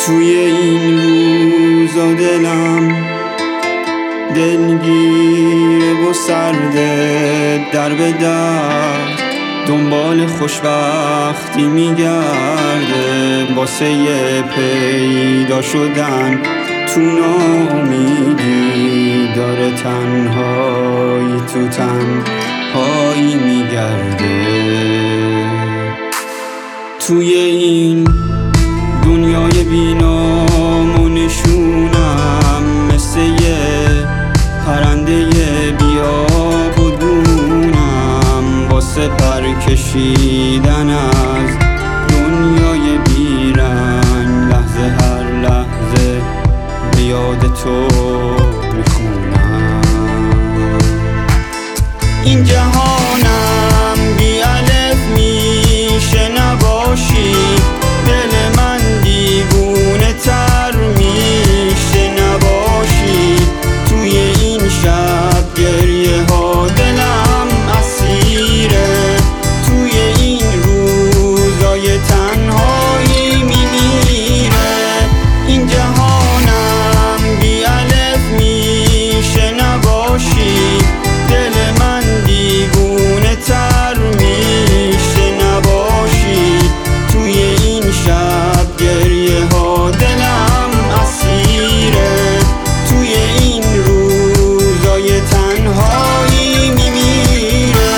توی این روزا دلم دلگیره و سرده، در به در دنبال خوشبختی میگرده، واسه پیدا شدن تو ناامیدی داره تنهایی تو تنهایی میگرده. توی این دنیای بینام و نشونم مثل یه پرنده بیاب و دونم، واسه پر کشیدن از دنیای بیرنگ لحظه هر لحظه به یاد تو میخونم. این جهانم بی الف میشه نباشی، دل من دیوونه تر میشه نباشی. توی این شب گریه ها دلم اسیره، توی این روزای تنهایی میمیره. این جهانم بی الف میشه نباشی، دل من دیوونه تر میشه نباشی. توی این شب گریه ها دلم اسیره، توی این روزای تنهایی میمیره.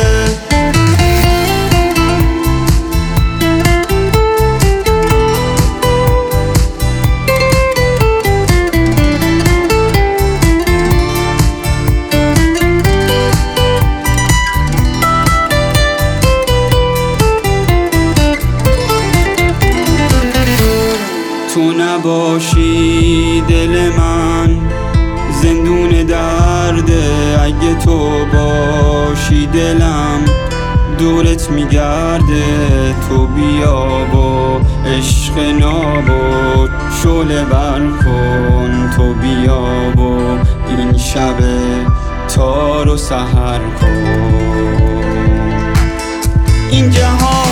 تو نباشی دل من زندون درده، اگه تو باشی دلم دورت میگرده. تو بیا و عشق ناب و شعله بر کن، تو بیا و این شب تار و سحر کن. این جهان